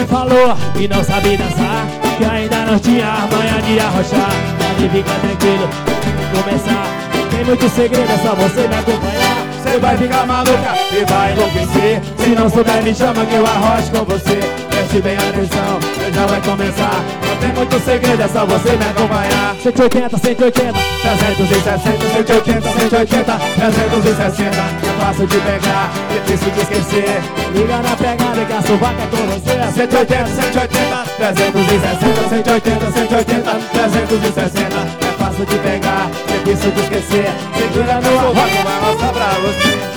me falou que não sabe dançar, que ainda não tinha a manha de arrochar. Pode ficar tranquilo, começar. Tem muito segredo, é só você me acompanhar. Você vai ficar maluca e vai enlouquecer. Se não souber me chama que eu arrocho com você. Preste bem atenção, já vai começar. Não tem muito segredo, é só você me acompanhar. 180, 180, 360, 180, 180, 360. É fácil de pegar, difícil de esquecer. Liga na pegada que a sovaca é com você. 180, 180, 360, 180, 180, 360. É fácil de pegar, difícil de esquecer. Segura no arroz, vai mostrar pra você.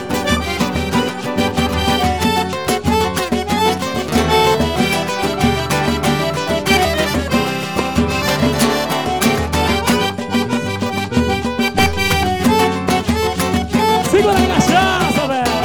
Segura a cachaça, velho.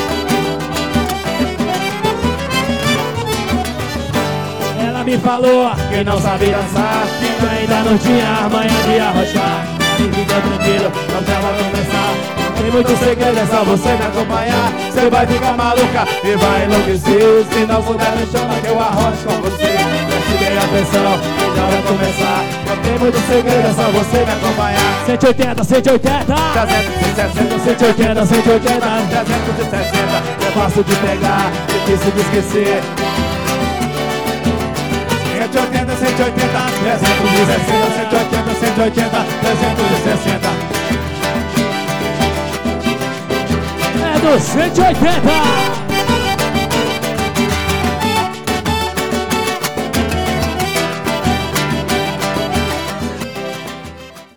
Ela me falou que não sabe dançar, que ainda não tinha a manha de arrochar. Fica tranquilo, não vai começar. Tem muito segredo, é só você me acompanhar. Você vai ficar maluca e vai enlouquecer. Se não puder me chama que eu arrocho com você. Preste bem atenção, já vai começar. Não tem muito segredo, é só você me acompanhar. 180, 180, 360, 180, 180, 360. É fácil de pegar, difícil de esquecer. 180, 180, 360, 180, 180, 360. É do 180.